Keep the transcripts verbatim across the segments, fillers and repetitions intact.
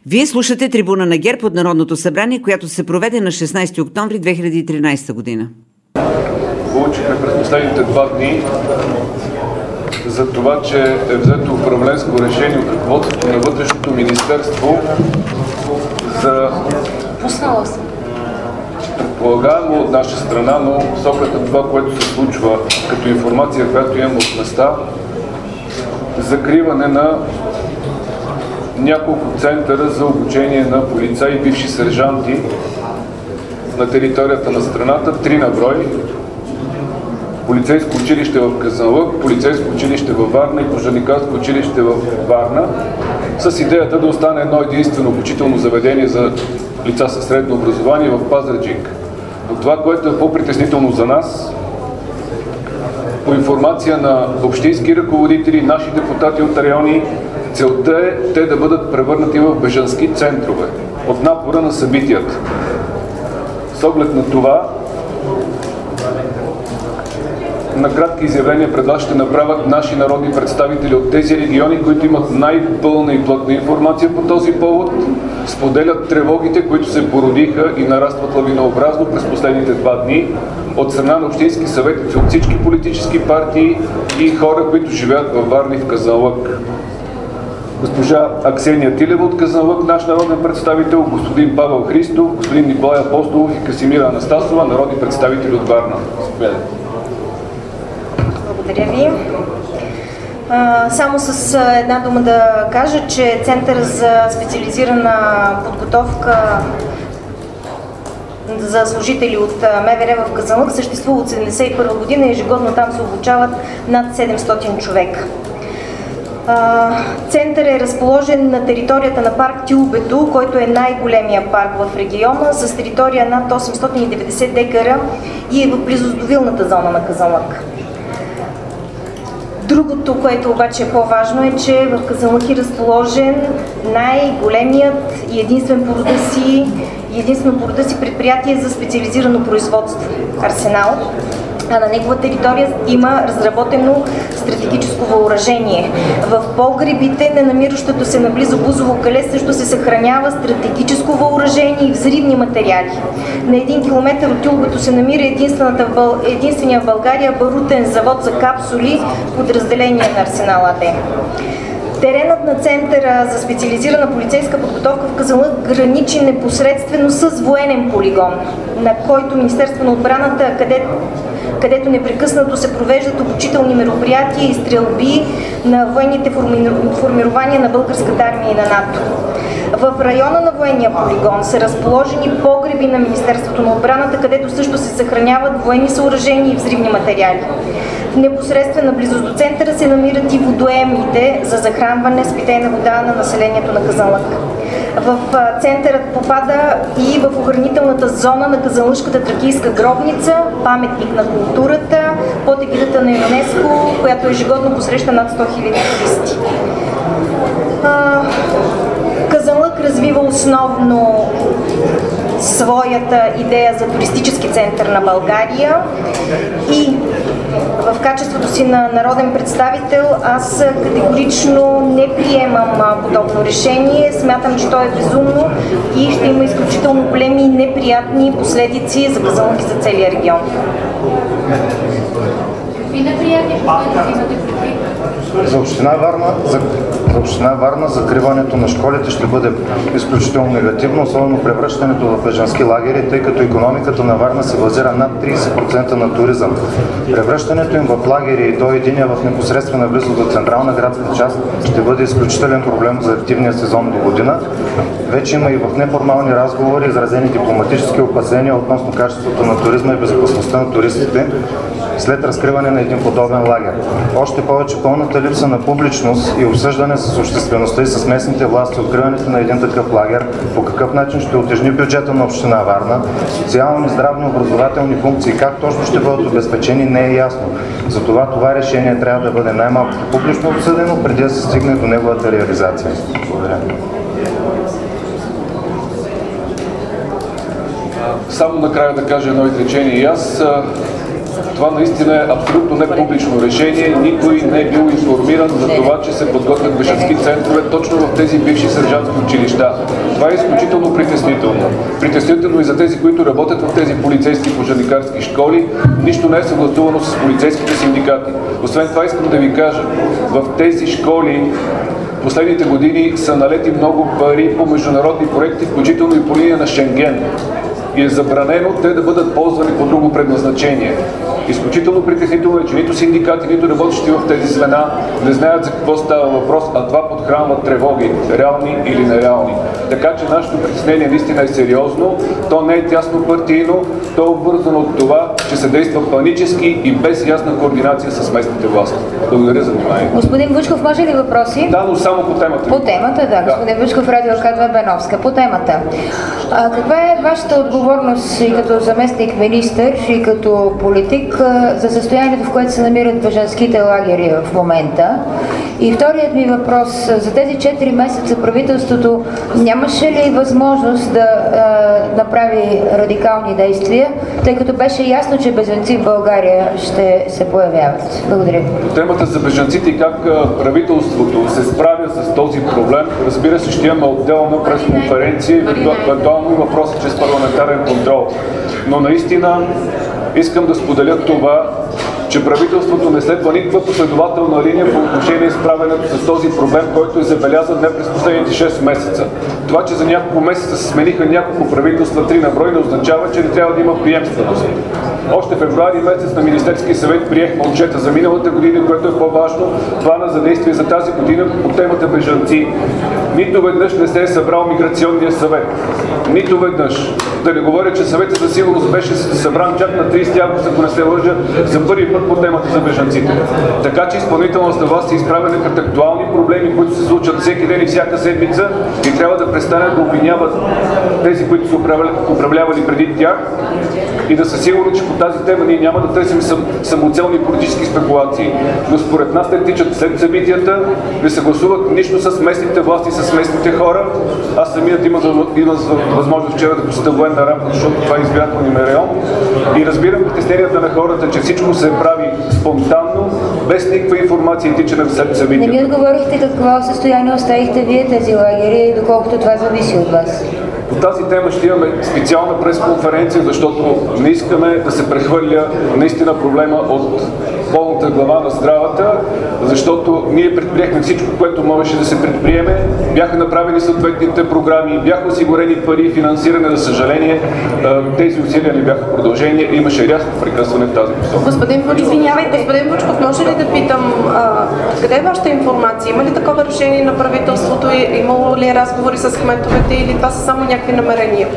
Вие слушате Трибуна на ГЕРБ от Народното събрание, която се проведе на шестнадесети октомври две хиляди и тринадесета година. Получихме през последните два дни за това, че е взето управленско решение от ръководството на Вътрешното министерство за предполагаемо от наша страна, но с оглед на това, което се случва като информация, която имам от места, закриване на няколко центъра за обучение на полицаи и бивши сержанти на територията на страната, три на брой. Полицейско училище в Казанлък, полицейско училище във Варна и пожарникарско училище в Варна, с идеята да остане едно единствено обучително заведение за лица със средно образование в Пазарджик. Но това, което е по-притеснително за нас, по информация на общински ръководители, наши депутати от райони, целта е те да бъдат превърнати в бежански центрове от напора на събитията. С оглед на това, на кратки изявления пред вас ще направят наши народни представители от тези региони, които имат най-пълна и плътна информация по този повод, споделят тревогите, които се породиха и нарастват лавинообразно през последните два дни от страна на общински съветници от всички политически партии и хора, които живеят във Варна и в Казанлък. Госпожа Аксения Тилева от Казанлък, наш народен представител, господин Павел Христов, господин Николай Апостолов и Красимира Анастасова, народни представители от Варна. Благодаря ви. А, само с една дума да кажа, че Център за специализирана подготовка за служители от МВР в Казанлък съществува от седемдесет и първа година и ежегодно там се обучават над седемстотин човека. Център е разположен на територията на парк Тюлбето, който е най-големия парк в региона, с територия над осемстотин и деветдесет декара и е в близост до вилната зона на Казанлък. Другото, което обаче е по-важно, е, че в Казанлък е разположен най-големият и единствен по рода си, единствено по рода си предприятие за специализирано производство – Арсенал. А на негова територия има разработено стратегическо въоръжение. В погребите на намиращото се наблизо Бузово кале също се съхранява стратегическо въоръжение и взривни материали. На един километър от Тюлбето се намира единствения в България барутен завод за капсули, подразделение на Арсенал АД. Теренът на Центъра за специализирана полицейска подготовка в Казанлък граничи непосредствено с военен полигон, на който Министерство на отбраната, където където непрекъснато се провеждат обучителни мероприятия и стрелби на военните формирования на българската армия и на НАТО. В района на военния полигон са разположени погреби на Министерството на отбраната, където също се съхраняват военни съоръжения и взривни материали. В непосредствена близост до центъра се намират и водоемите за захранване с питейна вода на населението на Казанлък. В центърът попада и в охранителната зона на Казанлъшката тракийска гробница, паметник на културата, под егидата на ЮНЕСКО, която ежегодно посреща над сто хиляди туристи. Казанлък развива основно своята идея за туристически център на България и в качеството си на народен представител аз категорично не приемам подобно решение. Смятам, че то е безумно и ще има изключително големи и неприятни последици за Казанлък и за целия регион. Какви неприятни последици имате предвид? За община Варна, за, за община Варна закриването на школите ще бъде изключително негативно, особено превръщането в бежански лагери, тъй като икономиката на Варна се базира над тридесет процента на туризъм. Превръщането им в лагери и до единия в непосредствена близост до централна градска част ще бъде изключителен проблем за активния сезон до година. Вече има и в неформални разговори изразени дипломатически опасения относно качеството на туризма и безопасността на туристите след разкриване на един подобен лагер. Още повече пълната липса на публичност и обсъждане с обществеността и с местните власти откриването на един такъв лагер, по какъв начин ще утежни бюджета на община Варна, социални, здравни, образователни функции, как точно ще бъдат обезпечени, не е ясно. Затова това решение трябва да бъде най-малкото публично обсъдено, преди да се стигне до неговата реализация. Благодаря. Само накрая да кажа едно изречение и аз. Това наистина е абсолютно не публично решение. Никой не е бил информиран за това, че се подготвят бежански центрове точно в тези бивши сержантски училища. Това е изключително притеснително. Притеснително и за тези, които работят в тези полицейски и пожарникарски школи. Нищо не е съгласувано с полицейските синдикати. Освен това искам да ви кажа, в тези школи последните години са налети много пари по международни проекти, включително и по линия на Шенген. И е забранено те да бъдат ползвани по друго предназначение. Изключително притеснително е, че нито синдикати, нито работещи в тези звена не знаят за какво става въпрос, а това подхранва тревоги, реални или нереални. Така че нашето притеснение наистина е сериозно, то не е тясно партийно, то е обвързано от това, че се действа панически и без ясна координация с местните власти. Благодаря за вниманието. Господин Вучков, може ли въпроси? Да, но само по темата. По темата, да. да. Господин Вучков, Радио Аркадия Беновска. По темата. А, каква е вашата отговорност и като заместник министър, и като политик за състоянието, в което се намират бежанските лагери в момента? И вторият ми въпрос. За тези четири месеца правителството нямаше ли възможност да а, направи радикални действия, тъй като беше ясно, че бежанци в България ще се появяват? Благодаря. Темата за бежанците и как правителството се справя с този проблем, разбира се, ще имаме отделна пресконференция и евентуално и въпроса чрез парламентарен контрол. Но наистина искам да споделя това, че правителството не следва никаква последователна линия по отношение справянето с този проблем, който е забелязан не през последните шест месеца. Това, че за няколко месеца се смениха няколко правителства, три на брой, не означава, че не трябва да има приемственост. Още в февруари месец на Министерския съвет приехме отчета за миналата година, което е по-важно, плана за действие за тази година по темата бежанци. Нито веднъж не се е събрал миграционния съвет. Нито веднъж. Да не говоря, че съветът за сигурност беше събран чак на тридесети август, ако не се лъжа, за първи път по темата за бежанците. Така че изпълнителната власт е изправена пред актуални проблеми, които се случват всеки ден и всяка седмица и трябва да престанат да обвиняват тези, които са управлявали преди тях и да са сигурни, че по тази тема ние няма да търсим сам, самоцелни политически спекулации. Но според нас те тичат след събитията, не съгласуват нищо с местните власти, с местните хора. Аз самият има, има възможност вчера да посетя военна рамка, защото това е избирателния ми район. И разбирам притесненията на хората, че всичко се прави спонтанно, без никаква информация и тичане след събитията. Не ми отговорихте какво състояние оставихте вие тези лагери, доколкото това зависи от вас. По тази тема ще имаме специална пресконференция, защото не искаме да се прехвърля наистина проблема от болната глава на здравата, защото ние предприехме всичко, което можеше да се предприеме. Бяха направени съответните програми, бяха осигурени пари, финансиране. За съжаление, тези усилия не бяха продължени. Имаше рязко прекъсване в тази посока. Господин Вучков, господин Вучков, може ли да питам, а, къде е вашата информация? Има ли такова решение на правителството? Имало ли разговори с кметовете или това са само някакви намерения?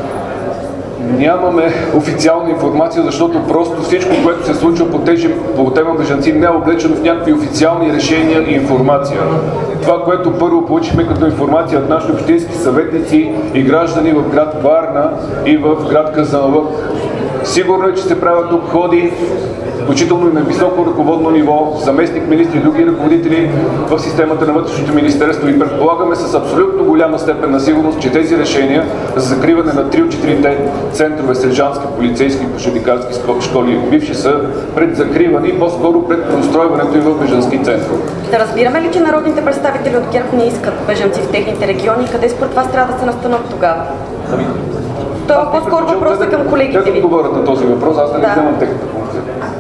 Нямаме официална информация, защото просто всичко, което се случва по, тежи, по тема бежанци, не е облечено в някакви официални решения и информация. Това, което първо получихме като информация от нашите общински съветници и граждани в град Варна и в град Казанлък. Сигурно е, че се правят обходи, включително и на високо ръководно ниво, заместник министри и други ръководители в системата на вътрешното министерство и предполагаме с абсолютно голяма степен на сигурност, че тези решения за закриване на три от четирите центрове сержантски, полицейски и пожарникарски школи бивши са пред закриване и по-скоро пред преустройването им в бежански центрове. Да разбираме ли, че народните представители от ГЕРБ не искат бежанци в техните региони? Къде според вас трябва да се настанат тогава? Това е по-скоро въпроса към колегите ви. Те да отговорят на този въпрос, аз да не вземам техната функция.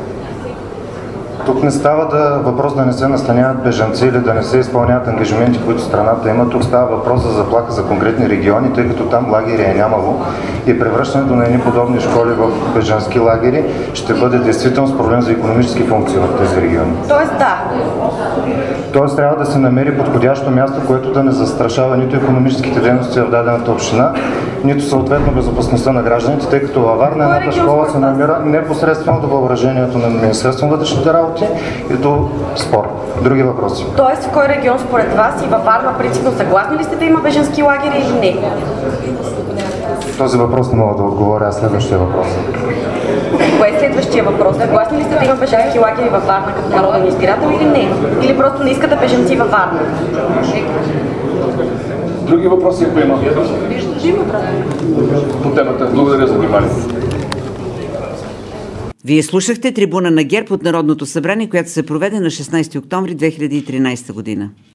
Тук не става да въпрос да не се настаняват бежанци или да не се изпълняват ангажименти, които страната има. Тук става въпрос за заплаха за конкретни региони, тъй като там лагери е нямало и превръщането на едни подобни школи в бежански лагери ще бъде действително с проблем за икономически функции в тези региони. Тоест да. Тоест трябва да се намери подходящо място, което да не застрашава нито икономическите дейности в дадената община, нито съответно безопасността на гражданите, тъй като във Варна едната школа се намира непосредствено до въоръжението на Министерството на вътрешните работи и до спор. Други въпроси. Тоест в кой регион според вас и във Варна принципно съгласни ли сте да има бежански лагери или не? Този въпрос не мога да отговоря, а следващия въпрос. Кое е следващия въпрос? Съгласни ли сте да има бежански лагери във Варна като народен избирател или не? Или просто не искате бежанци във Варна? Други въпроси, ако има? По темата. Благодаря за вниманието. Вие слушахте трибуна на ГЕРБ от Народното събрание, която се проведе на шестнайсети октомври две хиляди и тринайсета година.